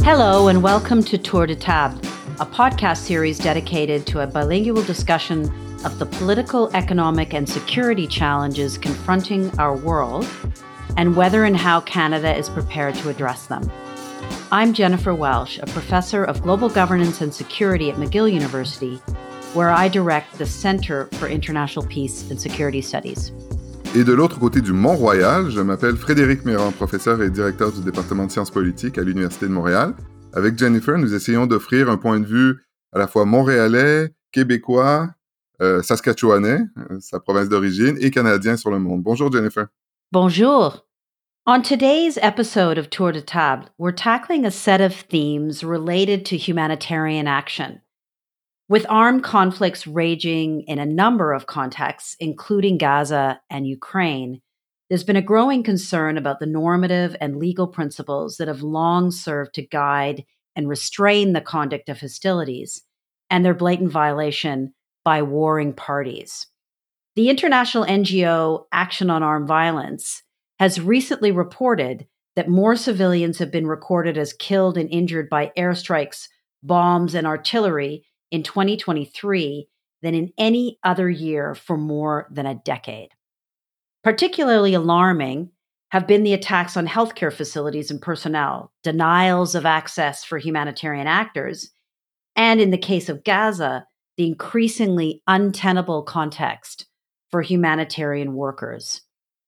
Hello and welcome to Tour de Table, a podcast series dedicated to a bilingual discussion of the political, economic, and security challenges confronting our world and whether and how Canada is prepared to address them. I'm Jennifer Welsh, a professor of global governance and security at McGill University, where I direct the Centre for International Peace and Security Studies. Et de l'autre côté du Mont-Royal, je m'appelle Frédéric Méran, professeur et directeur du département de sciences politiques à l'Université de Montréal. Avec Jennifer, nous essayons d'offrir un point de vue à la fois montréalais, québécois, saskatchewanais, sa province d'origine, et canadien sur le monde. Bonjour Jennifer. Bonjour. On today's episode of Tour de Table, we're tackling a set of themes related to humanitarian action. With armed conflicts raging in a number of contexts, including Gaza and Ukraine, there's been a growing concern about the normative and legal principles that have long served to guide and restrain the conduct of hostilities and their blatant violation by warring parties. The international NGO Action on Armed Violence has recently reported that more civilians have been recorded as killed and injured by airstrikes, bombs, and artillery in 2023 than in any other year for more than a decade. Particularly alarming have been the attacks on healthcare facilities and personnel, denials of access for humanitarian actors, and in the case of Gaza, the increasingly untenable context for humanitarian workers.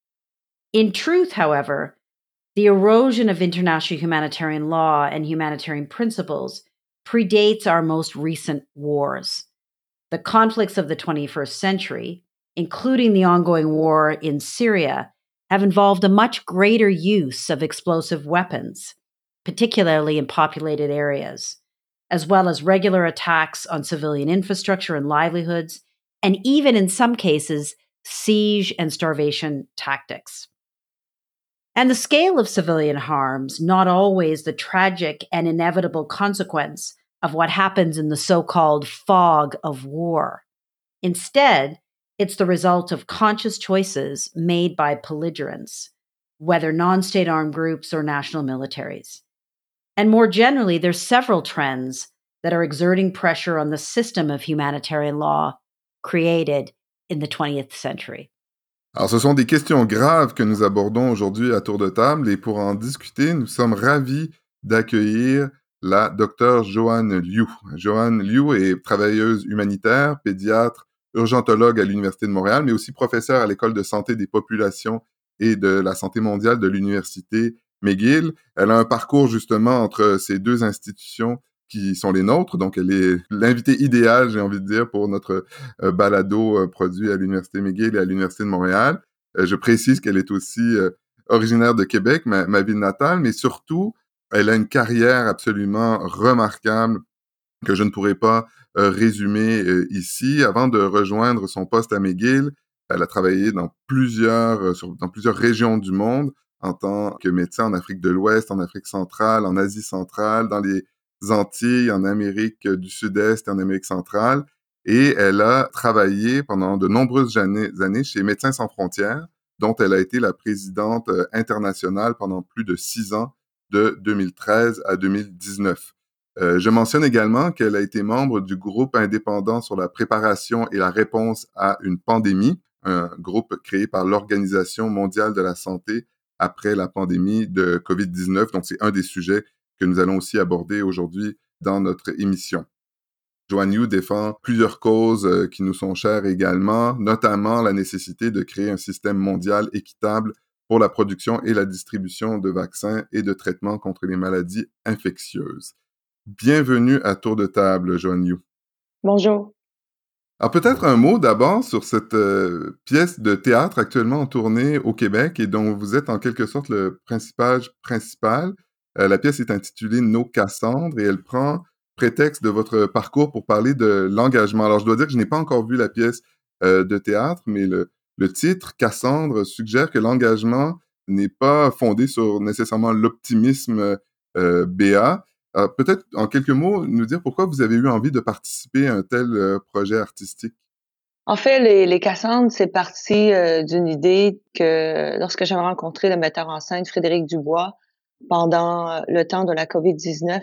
In truth, however, the erosion of international humanitarian law and humanitarian principles predates our most recent wars. The conflicts of the 21st century, including the ongoing war in Syria, have involved a much greater use of explosive weapons, particularly in populated areas, as well as regular attacks on civilian infrastructure and livelihoods, and even in some cases, siege and starvation tactics. And the scale of civilian harms, not always the tragic and inevitable consequence of what happens in the so-called fog of war. Instead, it's the result of conscious choices made by belligerents, whether non-state armed groups or national militaries. And more generally, there's several trends that are exerting pressure on the system of humanitarian law created in the 20th century. Alors, ce sont des questions graves que nous abordons aujourd'hui à tour de table et pour en discuter, nous sommes ravis d'accueillir la docteure Joanne Liu. Joanne Liu est travailleuse humanitaire, pédiatre, urgentologue à l'Université de Montréal, mais aussi professeure à l'École de santé des populations et de la santé mondiale de l'Université McGill. Elle a un parcours justement entre ces deux institutions qui sont les nôtres, donc elle est l'invité idéal, j'ai envie de dire, pour notre balado produit à l'Université McGill et à l'Université de Montréal. Je précise qu'elle est aussi originaire de Québec, ma ville natale, mais surtout, elle a une carrière absolument remarquable que je ne pourrais pas résumer ici. Avant de rejoindre son poste à McGill, elle a travaillé dans plusieurs régions du monde en tant que médecin en Afrique de l'Ouest, en Afrique centrale, en Asie centrale, dans les Antilles, en Amérique du Sud-Est et en Amérique centrale. Et elle a travaillé pendant de nombreuses années chez Médecins sans frontières, dont elle a été la présidente internationale pendant plus de 6 ans, de 2013 à 2019. Je mentionne également qu'elle a été membre du groupe indépendant sur la préparation et la réponse à une pandémie, un groupe créé par l'Organisation mondiale de la santé après la pandémie de COVID-19. Donc, c'est un des sujets que nous allons aussi aborder aujourd'hui dans notre émission. Joanne Liu défend plusieurs causes qui nous sont chères également, notamment la nécessité de créer un système mondial équitable pour la production et la distribution de vaccins et de traitements contre les maladies infectieuses. Bienvenue à Tour de Table, Joanne Liu. Bonjour. Alors peut-être un mot d'abord sur cette pièce de théâtre actuellement en tournée au Québec et dont vous êtes en quelque sorte le personnage principal. La pièce est intitulée Nos Cassandres et elle prend prétexte de votre parcours pour parler de l'engagement. Alors je dois dire que je n'ai pas encore vu la pièce de théâtre, mais le titre Cassandre suggère que l'engagement n'est pas fondé sur nécessairement l'optimisme béat. Alors, peut-être en quelques mots nous dire pourquoi vous avez eu envie de participer à un tel projet artistique. En fait, les Cassandres, c'est parti d'une idée que lorsque j'avais rencontré le metteur en scène Frédéric Dubois, pendant le temps de la COVID-19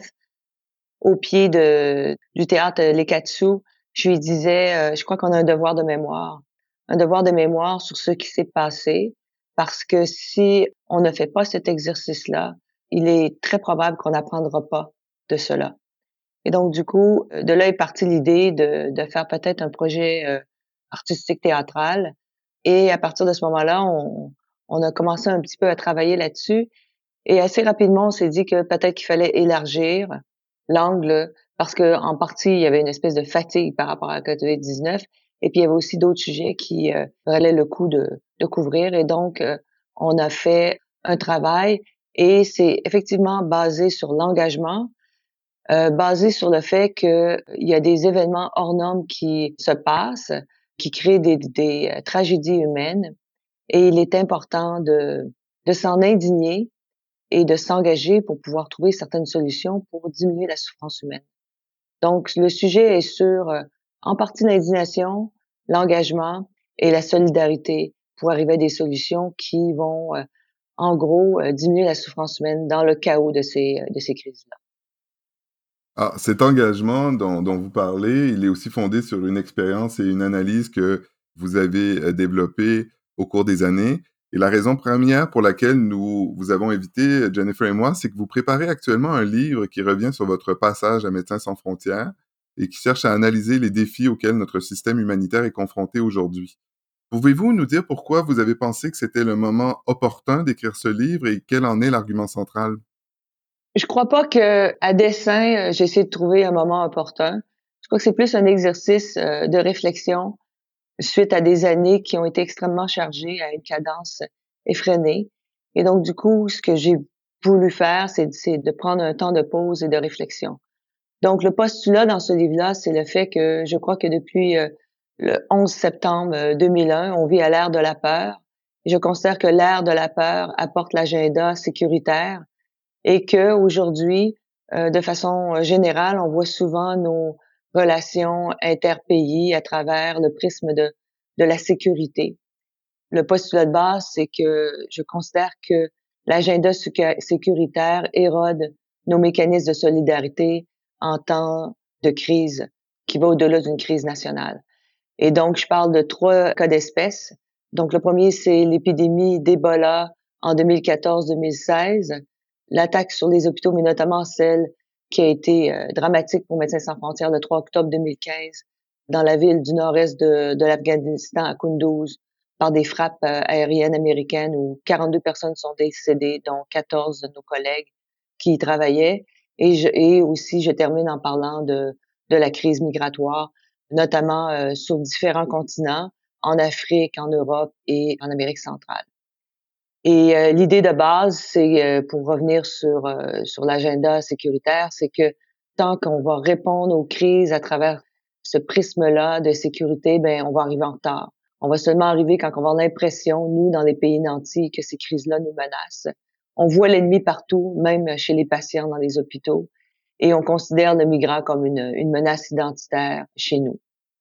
au pied du théâtre Lekatsu. Je lui disais, je crois qu'on a un devoir de mémoire. Un devoir de mémoire sur ce qui s'est passé, parce que si on ne fait pas cet exercice-là, il est très probable qu'on n'apprendra pas de cela. Et donc, du coup, de là est partie l'idée de faire peut-être un projet artistique théâtral. Et à partir de ce moment-là, on a commencé un petit peu à travailler là-dessus. Et assez rapidement, on s'est dit que peut-être qu'il fallait élargir l'angle parce que en partie, il y avait une espèce de fatigue par rapport à la COVID-19 et puis il y avait aussi d'autres sujets qui valaient le coup de couvrir. Et donc, on a fait un travail et c'est effectivement basé sur l'engagement, basé sur le fait qu'il y a des événements hors normes qui se passent, qui créent des tragédies humaines et il est important de s'en indigner et de s'engager pour pouvoir trouver certaines solutions pour diminuer la souffrance humaine. Donc, le sujet est sur, en partie l'indignation, l'engagement et la solidarité pour arriver à des solutions qui vont, en gros, diminuer la souffrance humaine dans le chaos de ces crises-là. Ah, cet engagement dont vous parlez, il est aussi fondé sur une expérience et une analyse que vous avez développée au cours des années. Et la raison première pour laquelle nous vous avons invité, Jennifer et moi, c'est que vous préparez actuellement un livre qui revient sur votre passage à Médecins sans frontières et qui cherche à analyser les défis auxquels notre système humanitaire est confronté aujourd'hui. Pouvez-vous nous dire pourquoi vous avez pensé que c'était le moment opportun d'écrire ce livre et quel en est l'argument central? Je crois pas qu'à dessein, j'ai essayé de trouver un moment opportun. Je crois que c'est plus un exercice, de réflexion suite à des années qui ont été extrêmement chargées à une cadence effrénée. Et donc, du coup, ce que j'ai voulu faire, c'est de prendre un temps de pause et de réflexion. Donc, le postulat dans ce livre-là, c'est le fait que je crois que depuis le 11 septembre 2001, on vit à l'ère de la peur. Et je considère que l'ère de la peur apporte l'agenda sécuritaire et que aujourd'hui, de façon générale, on voit souvent nos relations interpays à travers le prisme de la sécurité. Le postulat de base, c'est que je considère que l'agenda sécuritaire érode nos mécanismes de solidarité en temps de crise qui va au-delà d'une crise nationale. Et donc, je parle de 3 cas d'espèce. Donc, le premier, c'est l'épidémie d'Ebola en 2014-2016, l'attaque sur les hôpitaux, mais notamment celle qui a été dramatique pour Médecins sans frontières le 3 octobre 2015 dans la ville du nord-est de l'Afghanistan, à Kunduz, par des frappes aériennes américaines où 42 personnes sont décédées, dont 14 de nos collègues qui y travaillaient. Et aussi, je termine en parlant de la crise migratoire notamment sur différents continents, en Afrique, en Europe et en Amérique centrale. Et l'idée de base, c'est pour revenir sur l'agenda sécuritaire, c'est que tant qu'on va répondre aux crises à travers ce prisme-là de sécurité, ben on va arriver en retard. On va seulement arriver quand on va avoir l'impression, nous, dans les pays nantis, que ces crises-là nous menacent. On voit l'ennemi partout, même chez les patients dans les hôpitaux, et on considère le migrant comme une menace identitaire chez nous.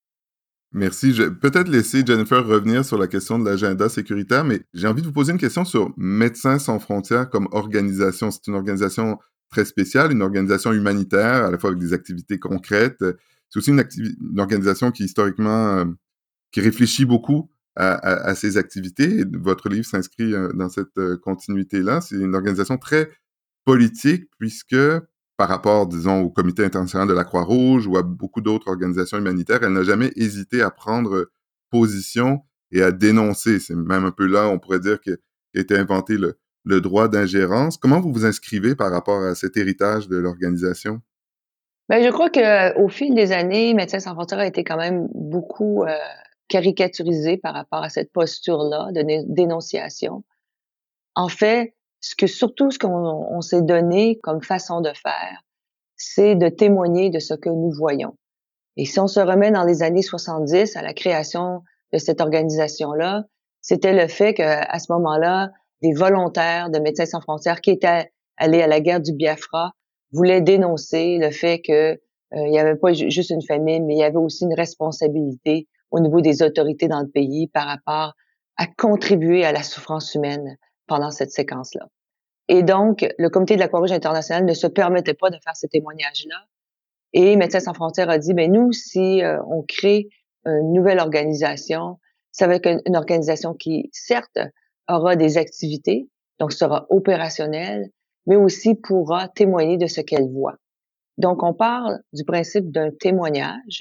Merci. Je vais peut-être laisser Jennifer revenir sur la question de l'agenda sécuritaire, mais j'ai envie de vous poser une question sur Médecins sans frontières comme organisation. C'est une organisation très spéciale, une organisation humanitaire, à la fois avec des activités concrètes. C'est aussi une organisation qui, historiquement, qui réfléchit beaucoup à ses activités. Et votre livre s'inscrit dans cette continuité-là. C'est une organisation très politique, puisque par rapport, disons, au Comité international de la Croix-Rouge ou à beaucoup d'autres organisations humanitaires, elle n'a jamais hésité à prendre position et à dénoncer. C'est même un peu là, on pourrait dire, qu'a été inventé le droit d'ingérence. Comment vous vous inscrivez par rapport à cet héritage de l'organisation? Ben, je crois qu'au fil des années, Médecins sans frontières a été quand même beaucoup caricaturisé par rapport à cette posture-là de dénonciation. En fait, ce qu'on on s'est donné comme façon de faire, c'est de témoigner de ce que nous voyons. Et si on se remet dans les années 70 à la création de cette organisation-là, c'était le fait qu'à ce moment-là, des volontaires de Médecins sans frontières qui étaient allés à la guerre du Biafra voulaient dénoncer le fait que il y avait pas juste une famine, mais il y avait aussi une responsabilité au niveau des autorités dans le pays par rapport à contribuer à la souffrance humaine pendant cette séquence-là. Et donc, le comité de la Croix-Rouge internationale ne se permettait pas de faire ces témoignages-là. Et Médecins sans frontières a dit, ben nous, si on crée une nouvelle organisation, ça va être une organisation qui, certes, aura des activités, donc sera opérationnelle, mais aussi pourra témoigner de ce qu'elle voit. Donc, on parle du principe d'un témoignage.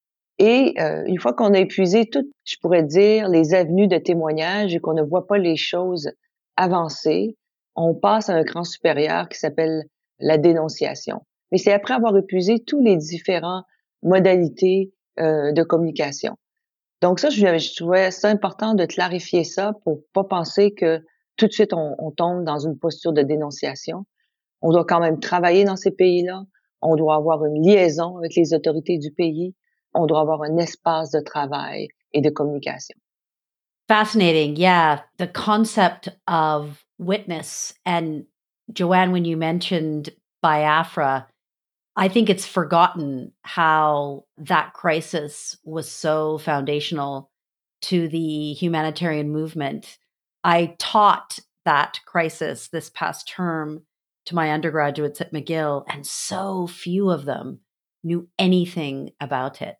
Et une fois qu'on a épuisé toutes, je pourrais dire, les avenues de témoignage et qu'on ne voit pas les choses avancer, on passe à un cran supérieur qui s'appelle la dénonciation. Mais c'est après avoir épuisé tous les différents modalités de communication. Donc ça, je trouvais ça important de clarifier ça pour pas penser que tout de suite on tombe dans une posture de dénonciation. On doit quand même travailler dans ces pays-là. On doit avoir une liaison avec les autorités du pays. On doit avoir un espace de travail et de communication. Fascinating. Yeah. The concept of witness. And Joanne, when you mentioned Biafra, I think it's forgotten how that crisis was so foundational to the humanitarian movement. I taught that crisis this past term to my undergraduates at McGill, and so few of them knew anything about it.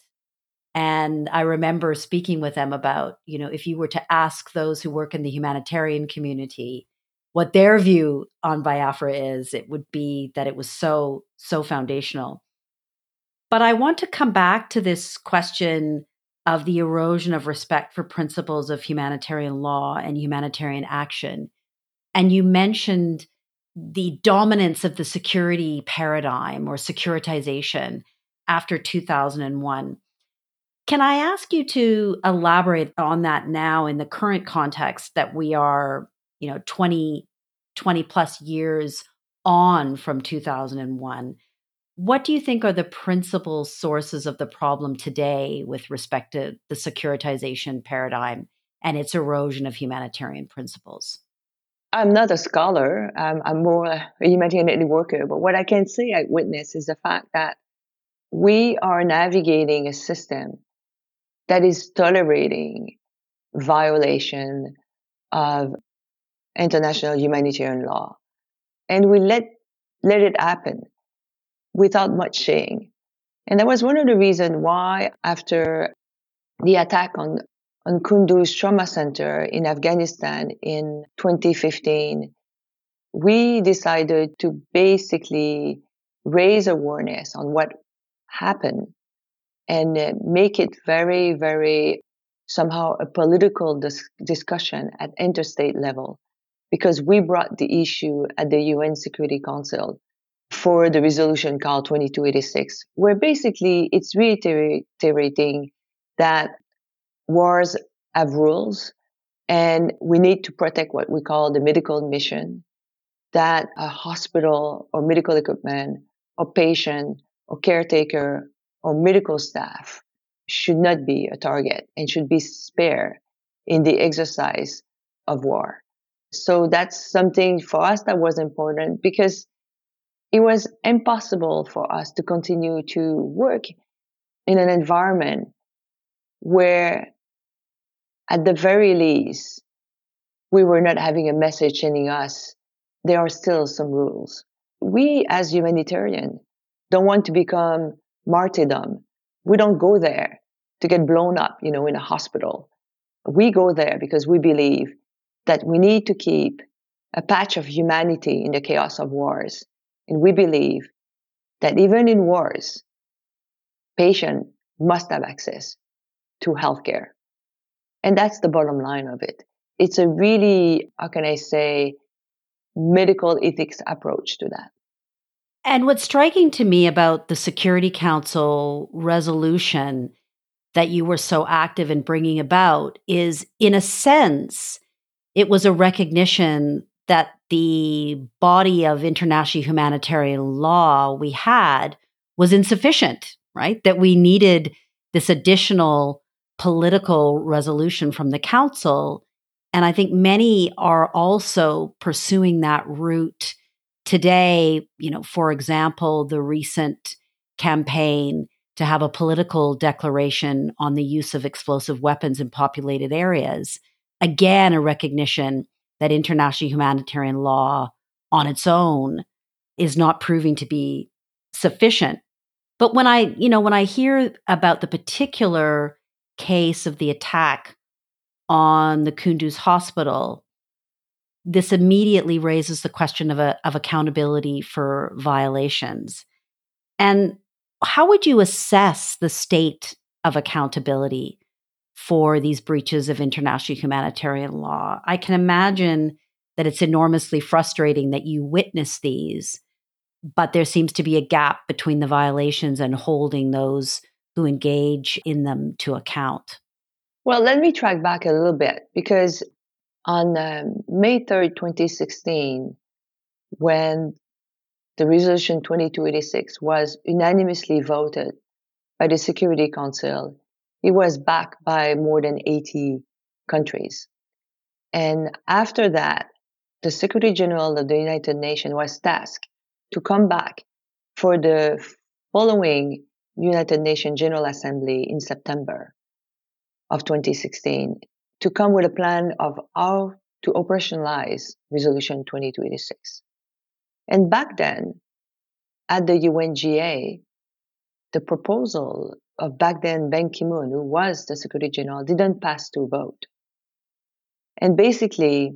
And I remember speaking with them about, if you were to ask those who work in the humanitarian community what their view on Biafra is, it would be that it was so, so foundational. But I want to come back to this question of the erosion of respect for principles of humanitarian law and humanitarian action. And you mentioned the dominance of the security paradigm or securitization after 2001. Can I ask you to elaborate on that now in the current context that we are, 20 plus years on from 2001? What do you think are the principal sources of the problem today with respect to the securitization paradigm and its erosion of humanitarian principles? I'm not a scholar. I'm more a humanitarian worker. But what I can say I witness is the fact that we are navigating a system that is tolerating violation of international humanitarian law. And we let it happen without much saying. And that was one of the reasons why after the attack on Kunduz Trauma Center in Afghanistan in 2015, we decided to basically raise awareness on what happened and make it very, very somehow a political discussion at interstate level, because we brought the issue at the UN Security Council for the resolution called 2286, where basically it's reiterating that wars have rules and we need to protect what we call the medical mission, that a hospital or medical equipment or patient or caretaker or medical staff should not be a target and should be spared in the exercise of war. So that's something for us that was important, because it was impossible for us to continue to work in an environment where, at the very least, we were not having a message telling us there are still some rules. We, as humanitarians, don't want to become martyrdom. We don't go there to get blown up, in a hospital. We go there because we believe that we need to keep a patch of humanity in the chaos of wars. And we believe that even in wars, patients must have access to healthcare. And that's the bottom line of it. It's a really, how can I say, medical ethics approach to that. And what's striking to me about the Security Council resolution that you were so active in bringing about is, in a sense, it was a recognition that the body of international humanitarian law we had was insufficient, right? That we needed this additional political resolution from the council. And I think many are also pursuing that route today. For example, the recent campaign to have a political declaration on the use of explosive weapons in populated areas. Again, a recognition that international humanitarian law on its own is not proving to be sufficient. But when I hear about the particular case of the attack on the Kunduz hospital, this immediately raises the question of accountability for violations. And how would you assess the state of accountability for these breaches of international humanitarian law? I can imagine that it's enormously frustrating that you witness these, but there seems to be a gap between the violations and holding those who engage in them to account. Well, let me track back a little bit, because on May 3rd, 2016, when the resolution 2286 was unanimously voted by the Security Council, it was backed by more than 80 countries. And after that, the Secretary General of the United Nations was tasked to come back for the following United Nations General Assembly in September of 2016 to come with a plan of how to operationalize Resolution 2286. And back then, at the UNGA, the proposal of back then Ban Ki-moon, who was the Secretary General, didn't pass to vote. And basically,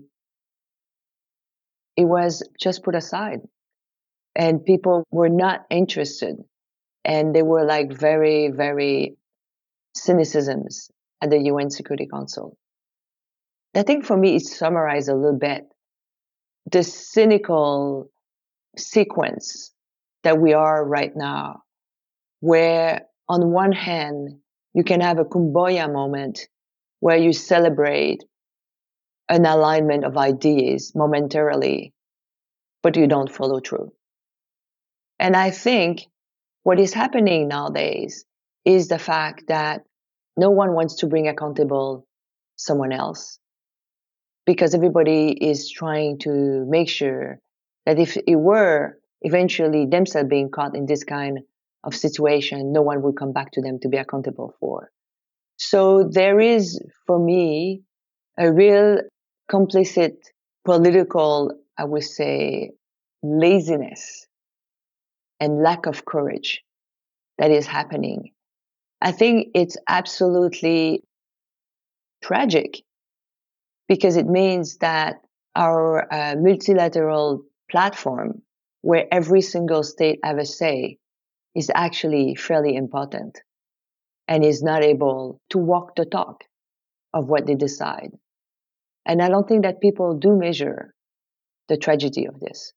it was just put aside. And people were not interested. And they were like very, very cynicisms at the UN Security Council. I think for me, it summarized a little bit the cynical sequence that we are right now, where on one hand, you can have a kumbaya moment where you celebrate an alignment of ideas momentarily, but you don't follow through. And I think what is happening nowadays is the fact that no one wants to bring accountable someone else, because everybody is trying to make sure that if it were eventually themselves being caught in this kind of situation, no one would come back to them to be accountable for. So there is, for me, a real complicit political, I would say, laziness and lack of courage that is happening. I think it's absolutely tragic, because it means that our multilateral platform, where every single state have a say, is actually fairly important and is not able to walk the talk of what they decide. And I don't think that people do measure the tragedy of this.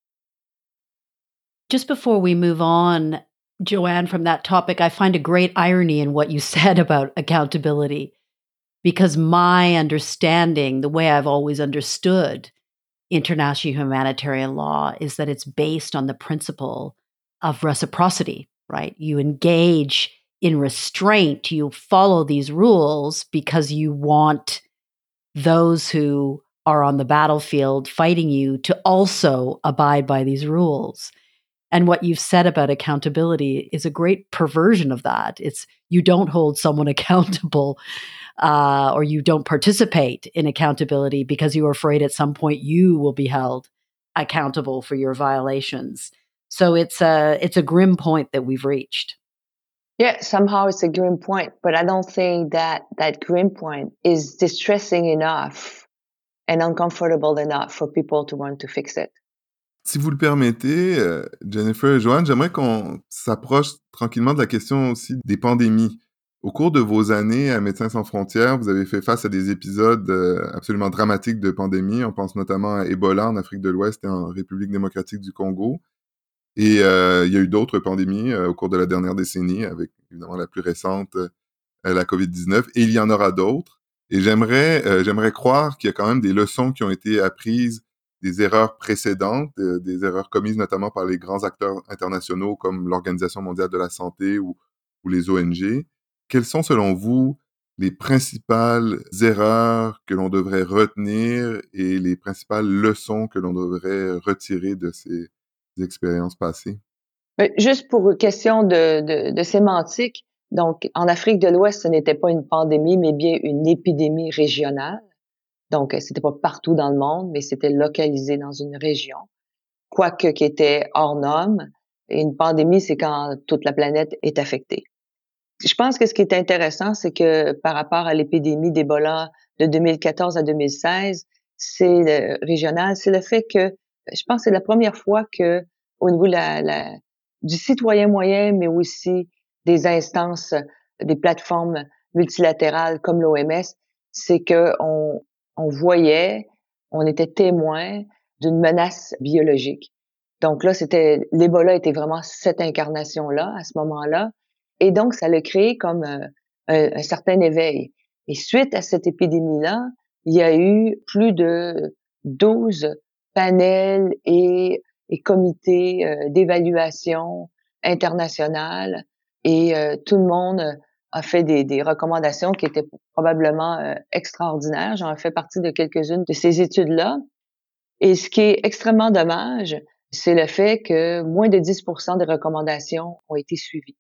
Just before we move on, Joanne, from that topic, I find a great irony in what you said about accountability, because my understanding, the way I've always understood international humanitarian law, is that it's based on the principle of reciprocity, right? You engage in restraint, you follow these rules because you want those who are on the battlefield fighting you to also abide by these rules. And what you've said about accountability is a great perversion of that. It's you don't hold someone accountable or you don't participate in accountability because you are afraid at some point you will be held accountable for your violations. So it's a grim point that we've reached. Yeah, somehow it's a grim point, but I don't think that that grim point is distressing enough and uncomfortable enough for people to want to fix it. Si vous le permettez, Jennifer et Joanne, j'aimerais qu'on s'approche tranquillement de la question aussi des pandémies. Au cours de vos années à Médecins sans frontières, vous avez fait face à des épisodes absolument dramatiques de pandémie. On pense notamment à Ebola en Afrique de l'Ouest et en République démocratique du Congo. Et il y a eu d'autres pandémies au cours de la dernière décennie, avec évidemment la plus récente, la COVID-19. Et il y en aura d'autres. Et j'aimerais croire qu'il y a quand même des leçons qui ont été apprises des erreurs précédentes, des erreurs commises notamment par les grands acteurs internationaux comme l'Organisation mondiale de la santé ou les ONG. Quelles sont, selon vous, les principales erreurs que l'on devrait retenir et les principales leçons que l'on devrait retirer de ces expériences passées? Juste pour une question de sémantique, donc en Afrique de l'Ouest, ce n'était pas une pandémie, mais bien une épidémie régionale. Donc, c'était pas partout dans le monde, mais c'était localisé dans une région. quoique qui était hors norme. Et une pandémie, c'est quand toute la planète est affectée. Je pense que ce qui est intéressant, c'est que par rapport à l'épidémie d'Ebola de 2014 à 2016, régional, c'est le fait que je pense que c'est la première fois que au niveau de du citoyen moyen, mais aussi des instances, des plateformes multilatérales comme l'OMS, c'est que on voyait, on était témoin d'une menace biologique. Donc là, l'Ebola était vraiment cette incarnation-là, à ce moment-là. Et donc, ça l'a créé comme un certain éveil. Et suite à cette épidémie-là, il y a eu plus de 12 panels et comités d'évaluation internationales et tout le monde a fait des recommandations qui étaient probablement extraordinaires. J'en fais partie de quelques-unes de ces études-là. Et ce qui est extrêmement dommage, c'est le fait que moins de 10% des recommandations ont été suivies.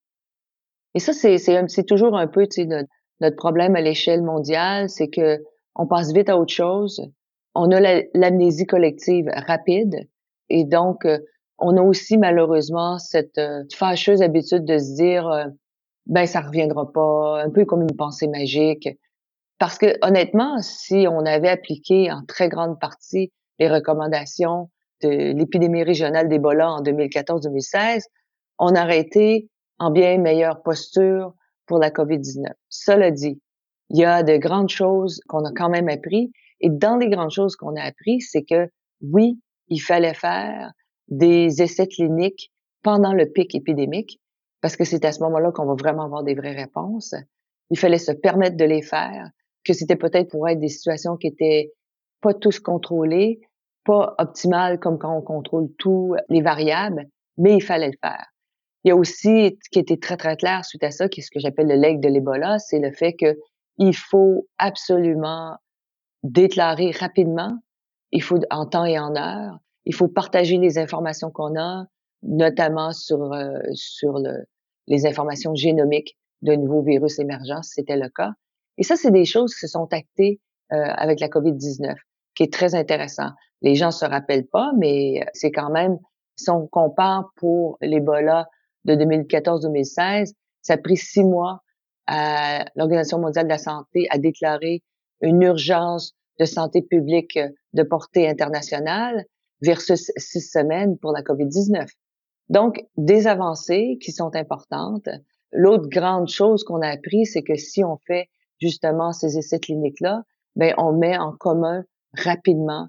Et ça, c'est toujours un peu, tu sais, notre problème à l'échelle mondiale, c'est que on passe vite à autre chose. On a l'amnésie collective rapide et donc on a aussi malheureusement cette fâcheuse habitude de se dire ben ça reviendra pas, un peu comme une pensée magique. Parce que honnêtement, si on avait appliqué en très grande partie les recommandations de l'épidémie régionale d'Ebola en 2014-2016, on aurait été en bien meilleure posture pour la COVID-19. Cela dit, il y a de grandes choses qu'on a quand même appris. Et dans les grandes choses qu'on a appris, c'est que oui, il fallait faire des essais cliniques pendant le pic épidémique, parce que c'est à ce moment-là qu'on va vraiment avoir des vraies réponses. Il fallait se permettre de les faire, que c'était peut-être pour être des situations qui étaient pas tous contrôlées, pas optimales comme quand on contrôle tous les variables, mais il fallait le faire. Il y a aussi, ce qui était très, très clair suite à ça, qui est ce que j'appelle le legs de l'Ebola, c'est le fait que il faut absolument déclarer rapidement, il faut en temps et en heure, il faut partager les informations qu'on a, notamment sur les informations génomiques de nouveaux virus émergents, si c'était le cas. Et ça, c'est des choses qui se sont actées avec la COVID-19, qui est très intéressant. Les gens se rappellent pas, mais c'est quand même, si on compare pour l'Ebola de 2014-2016, ça a pris 6 mois à l'Organisation mondiale de la santé à déclarer une urgence de santé publique de portée internationale versus 6 semaines pour la COVID-19. Donc, des avancées qui sont importantes. L'autre grande chose qu'on a appris, c'est que si on fait justement ces essais cliniques-là, ben on met en commun rapidement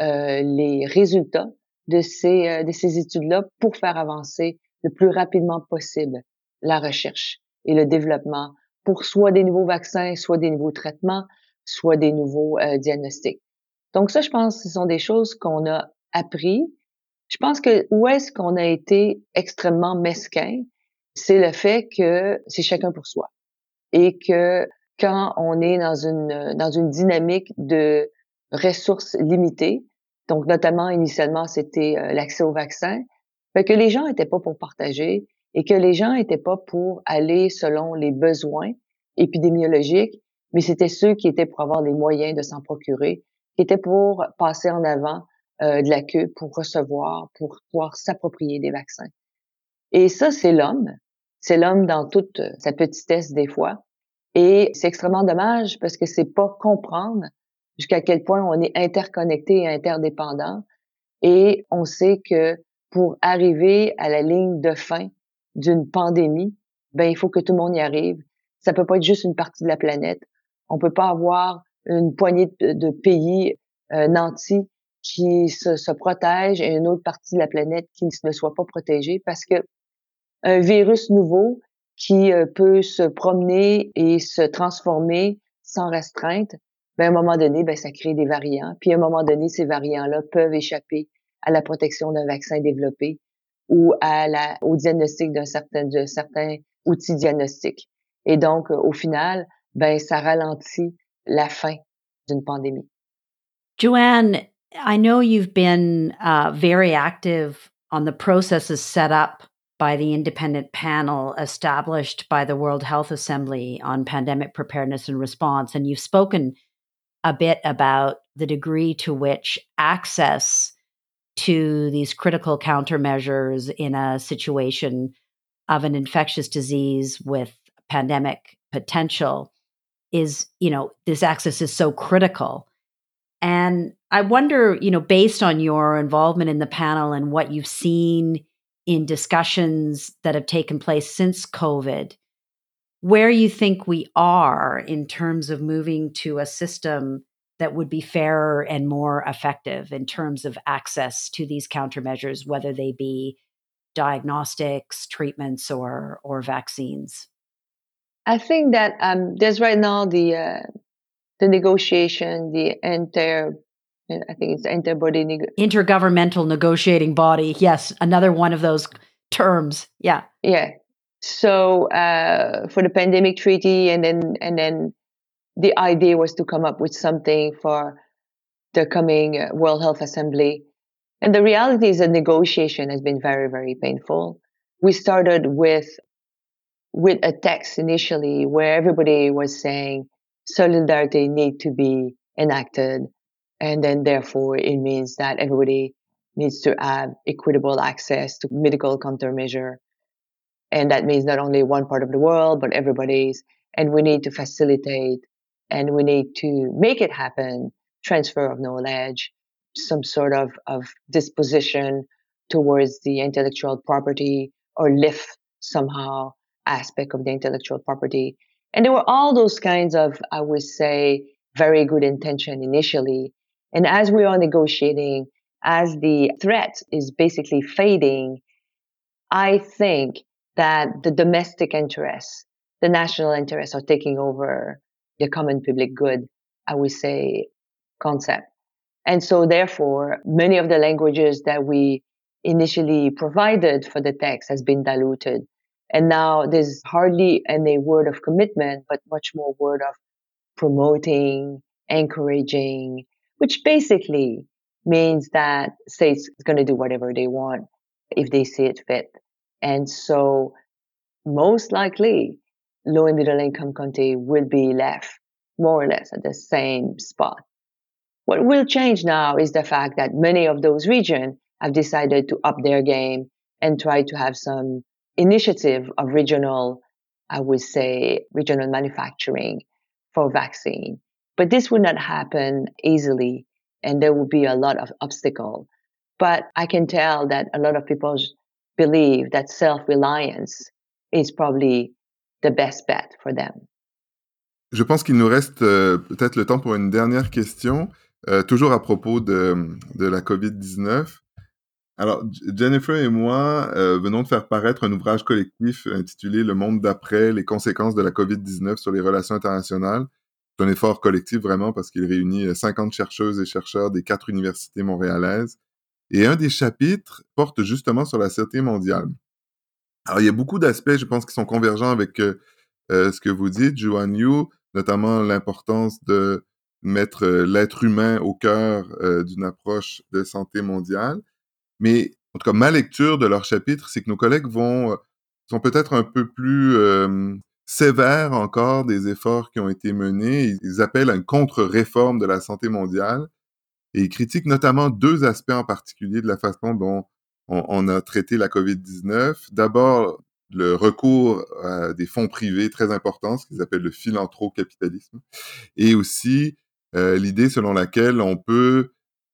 les résultats de ces études-là pour faire avancer le plus rapidement possible la recherche et le développement pour soit des nouveaux vaccins, soit des nouveaux traitements, soit des nouveaux diagnostics. Donc ça, je pense que ce sont des choses qu'on a appris. Je pense que où est-ce qu'on a été extrêmement mesquin, c'est le fait que c'est chacun pour soi et que quand on est dans une dynamique de ressources limitées, donc notamment initialement c'était l'accès au vaccin, fait que les gens étaient pas pour partager et que les gens étaient pas pour aller selon les besoins épidémiologiques, mais c'était ceux qui étaient pour avoir les moyens de s'en procurer, qui étaient pour passer en avant de la queue pour recevoir, pour pouvoir s'approprier des vaccins. Et ça, c'est l'homme. C'est l'homme dans toute sa petitesse des fois. Et c'est extrêmement dommage parce que c'est pas comprendre jusqu'à quel point on est interconnecté et interdépendant. Et on sait que pour arriver à la ligne de fin d'une pandémie, ben il faut que tout le monde y arrive. Ça peut pas être juste une partie de la planète. On peut pas avoir une poignée de pays nantis qui se protègent et une autre partie de la planète qui ne soit pas protégée parce que un virus nouveau qui peut se promener et se transformer sans restreinte, ben à un moment donné, ben ça crée des variants. Puis à un moment donné, ces variants-là peuvent échapper à la protection d'un vaccin développé ou au diagnostic de certains outils diagnostiques. Et donc, au final, ben ça ralentit la fin d'une pandémie. Joanne, I know you've been very active on the processes set up by the independent panel established by the World Health Assembly on pandemic preparedness and response. And you've spoken a bit about the degree to which access to these critical countermeasures in a situation of an infectious disease with pandemic potential is, this access is so critical. And I wonder, based on your involvement in the panel and what you've seen in discussions that have taken place since COVID, where you think we are in terms of moving to a system that would be fairer and more effective in terms of access to these countermeasures, whether they be diagnostics, treatments, or vaccines. I think that there's right now the negotiation, I think it's intergovernmental negotiating body. Yes, another one of those terms. Yeah. Yeah. So for the pandemic treaty, and then the idea was to come up with something for the coming World Health Assembly. And the reality is that negotiation has been very, very painful. We started with a text initially where everybody was saying solidarity need to be enacted, and then therefore it means that everybody needs to have equitable access to medical countermeasure. And that means not only one part of the world, but everybody's. And we need to facilitate, and we need to make it happen, transfer of knowledge, some sort of disposition towards the intellectual property, or lift somehow aspect of the intellectual property. And there were all those kinds of, I would say, very good intention initially. And as we are negotiating, as the threat is basically fading, I think that the domestic interests, the national interests are taking over the common public good, I would say, concept. And so therefore, many of the languages that we initially provided for the text has been diluted. And now there's hardly any word of commitment, but much more word of promoting, encouraging, which basically means that states are going to do whatever they want if they see it fit. And so most likely, low and middle income country will be left more or less at the same spot. What will change now is the fact that many of those regions have decided to up their game and try to have some initiative of regional, I would say, regional manufacturing for vaccine. But this would not happen easily, and there will be a lot of obstacle. But I can tell that a lot of people believe that self-reliance is probably the best bet for them. Je pense qu'il nous reste peut-être le temps pour une dernière question, toujours à propos de la COVID-19. Alors, Jennifer et moi venons de faire paraître un ouvrage collectif intitulé « Le monde d'après, les conséquences de la COVID-19 sur les relations internationales ». C'est un effort collectif vraiment parce qu'il réunit 50 chercheuses et chercheurs des 4 universités montréalaises. Et un des chapitres porte justement sur la santé mondiale. Alors, il y a beaucoup d'aspects, je pense, qui sont convergents avec ce que vous dites, Joanne Liu, notamment l'importance de mettre l'être humain au cœur d'une approche de santé mondiale. Mais en tout cas, ma lecture de leur chapitre, c'est que nos collègues sont peut-être un peu plus sévères encore des efforts qui ont été menés. Ils appellent à une contre-réforme de la santé mondiale et ils critiquent notamment 2 aspects en particulier de la façon dont on a traité la COVID-19. D'abord, le recours à des fonds privés très importants, ce qu'ils appellent le philanthrocapitalisme, et aussi l'idée selon laquelle on peut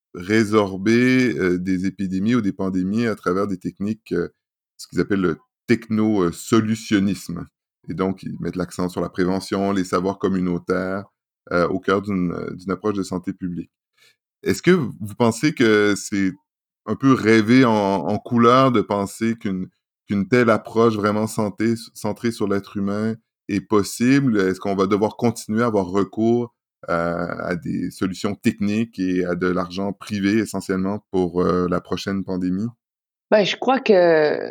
résorber des épidémies ou des pandémies à travers des techniques, ce qu'ils appellent le technosolutionnisme. Et donc, ils mettent l'accent sur la prévention, les savoirs communautaires, au cœur d'une approche de santé publique. Est-ce que vous pensez que c'est un peu rêver en couleur de penser qu'une telle approche vraiment centrée sur l'être humain est possible? Est-ce qu'on va devoir continuer à avoir recours à des solutions techniques et à de l'argent privé essentiellement pour la prochaine pandémie? Ben, je crois que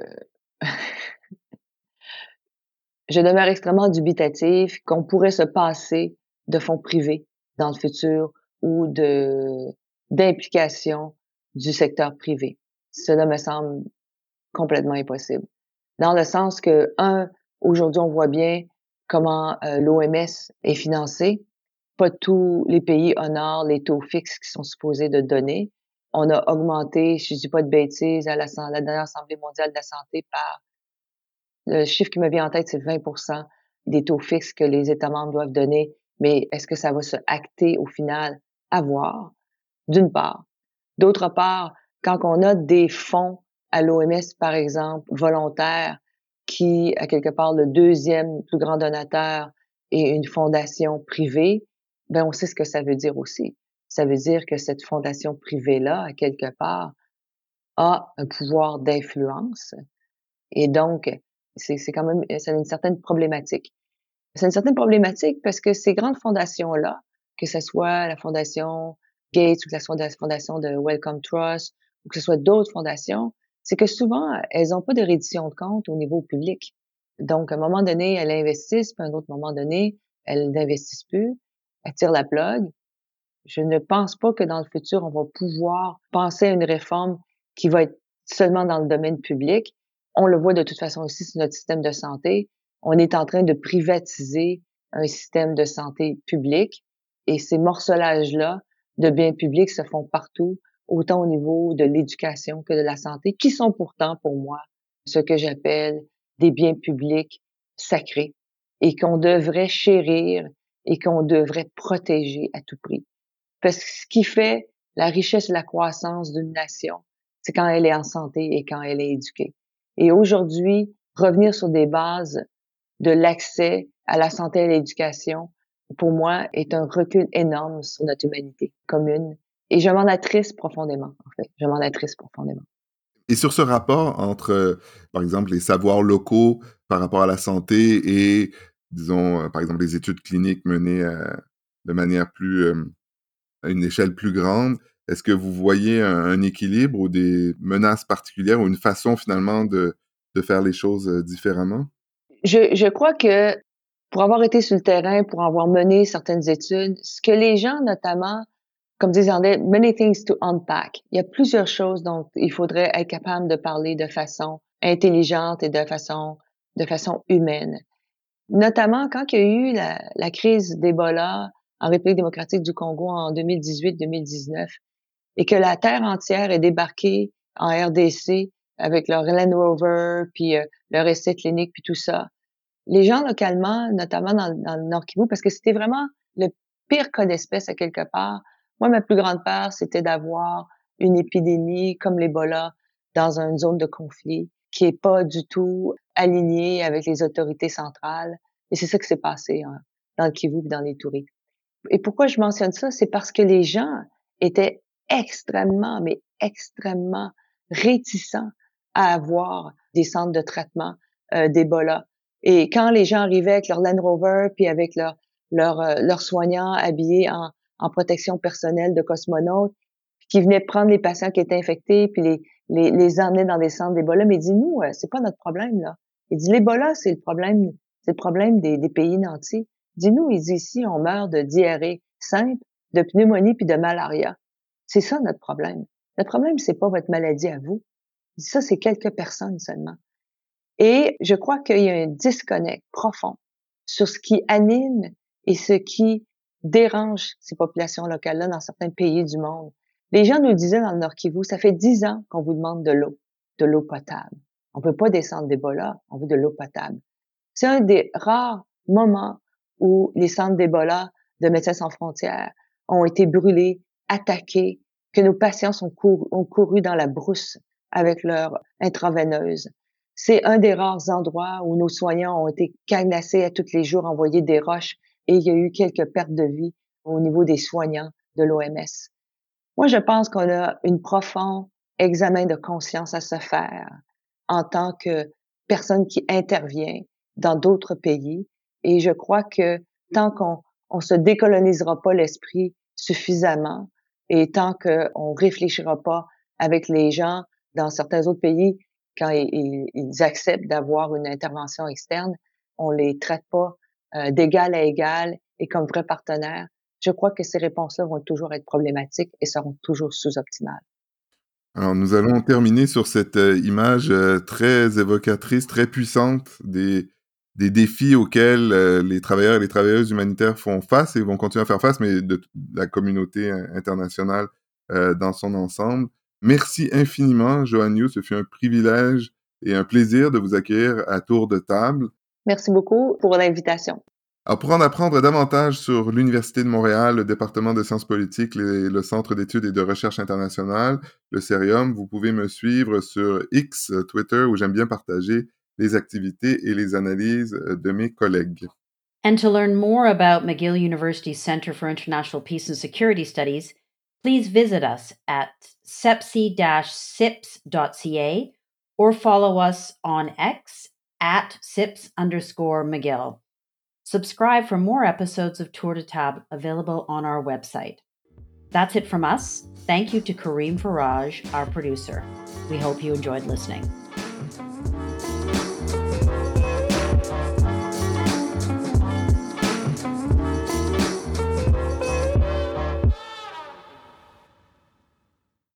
je demeure extrêmement dubitatif qu'on pourrait se passer de fonds privés dans le futur ou d'implication du secteur privé. Cela me semble complètement impossible. Dans le sens que, aujourd'hui, on voit bien comment l'OMS est financée. Pas tous les pays honorent les taux fixes qui sont supposés de donner. On a augmenté, si je dis pas de bêtises, à la dernière Assemblée mondiale de la santé par le chiffre qui me vient en tête, c'est 20 des taux fixes que les États membres doivent donner. Mais est-ce que ça va se acter au final? À voir, d'une part. D'autre part, quand on a des fonds à l'OMS, par exemple, volontaires, qui, à quelque part, le deuxième plus grand donateur est une fondation privée, ben on sait ce que ça veut dire aussi. Ça veut dire que cette fondation privée-là, à quelque part, a un pouvoir d'influence et donc c'est quand même ça a une certaine problématique. C'est une certaine problématique parce que ces grandes fondations-là, que ce soit la fondation Gates ou que ce soit la fondation de Wellcome Trust ou que ce soit d'autres fondations, c'est que souvent, elles n'ont pas de reddition de comptes au niveau public. Donc, à un moment donné, elles investissent, puis à un autre moment donné, elles n'investissent plus, elles tirent la plug. Je ne pense pas que dans le futur, on va pouvoir penser à une réforme qui va être seulement dans le domaine public. On le voit de toute façon aussi sur notre système de santé. On est en train de privatiser un système de santé public et ces morcelages-là de biens publics se font partout, autant au niveau de l'éducation que de la santé, qui sont pourtant pour moi ce que j'appelle des biens publics sacrés et qu'on devrait chérir et qu'on devrait protéger à tout prix. Parce que ce qui fait la richesse et la croissance d'une nation, c'est quand elle est en santé et quand elle est éduquée. Et aujourd'hui, revenir sur des bases de l'accès à la santé et à l'éducation, pour moi, est un recul énorme sur notre humanité commune. Et je m'en attriste profondément, en fait. Je m'en attriste profondément. Et sur ce rapport entre, par exemple, les savoirs locaux par rapport à la santé et, disons, par exemple, les études cliniques menées de manière plus, à une échelle plus grande, est-ce que vous voyez un équilibre ou des menaces particulières ou une façon finalement de faire les choses différemment? Je crois que pour avoir été sur le terrain, pour avoir mené certaines études, ce que les gens, notamment, comme disent les Anglais, many things to unpack. Il y a plusieurs choses dont il faudrait être capable de parler de façon intelligente et de façon humaine. Notamment quand il y a eu la crise d'Ebola en République démocratique du Congo en 2018-2019 et que la terre entière est débarquée en RDC avec leur Land Rover, puis leur essai clinique, puis tout ça. Les gens localement, notamment dans le Nord Kivu, parce que c'était vraiment le pire cas d'espèce à quelque part. Moi, ma plus grande peur, c'était d'avoir une épidémie comme l'Ebola dans une zone de conflit qui est pas du tout alignée avec les autorités centrales. Et c'est ça qui s'est passé dans le Kivu et dans les Touris. Et pourquoi je mentionne ça? C'est parce que les gens étaient extrêmement, mais extrêmement réticents à avoir des centres de traitement d'Ebola. Et quand les gens arrivaient avec leur Land Rover puis avec leurs soignants habillés en protection personnelle de cosmonautes, puis qui venaient prendre les patients qui étaient infectés puis les emmener dans des centres d'Ebola, mais il dit nous, c'est pas notre problème là. Il dit l'Ebola, c'est le problème des pays nantis. Dis-nous, il dit ici, on meurt de diarrhée simple, de pneumonie puis de malaria. C'est ça notre problème. Notre problème, c'est pas votre maladie à vous. Il dit ça, c'est quelques personnes seulement. Et je crois qu'il y a un disconnect profond sur ce qui anime et ce qui dérange ces populations locales-là dans certains pays du monde. Les gens nous disaient dans le Nord Kivu, ça fait 10 ans qu'on vous demande de l'eau potable. On peut pas descendre d'Ebola, on veut de l'eau potable. C'est un des rares moments où les centres d'Ebola de Médecins sans frontières ont été brûlés, attaqués, que nos patients ont couru dans la brousse avec leur intraveineuse. C'est un des rares endroits où nos soignants ont été cagnassés à tous les jours, envoyés des roches, et il y a eu quelques pertes de vie au niveau des soignants de l'OMS. Moi, je pense qu'on a une profond examen de conscience à se faire en tant que personne qui intervient dans d'autres pays. Et je crois que tant qu'on se décolonisera pas l'esprit suffisamment et tant qu'on réfléchira pas avec les gens dans certains autres pays quand ils acceptent d'avoir une intervention externe, on les traite pas d'égal à égal et comme vrais partenaires. Je crois que ces réponses-là vont toujours être problématiques et seront toujours sous-optimales. Alors, nous allons terminer sur cette image très évocatrice, très puissante des défis auxquels les travailleurs et les travailleuses humanitaires font face et vont continuer à faire face, mais de la communauté internationale dans son ensemble. Merci infiniment, Joanne Liu. Ce fut un privilège et un plaisir de vous accueillir à Tour de table. Merci beaucoup pour l'invitation. Alors, pour en apprendre davantage sur l'Université de Montréal, le département de sciences politiques, le Centre d'études et de recherche internationale, le CERIUM, vous pouvez me suivre sur X, Twitter, où j'aime bien partager les activités et les analyses de mes collègues. And to learn more about McGill University's Center for International Peace and Security Studies, please visit us at sepsi-sips.ca or follow us on X at sips_McGill. Subscribe for more episodes of Tour de Table available on our website. That's it from us. Thank you to Kareem Faraj, our producer. We hope you enjoyed listening.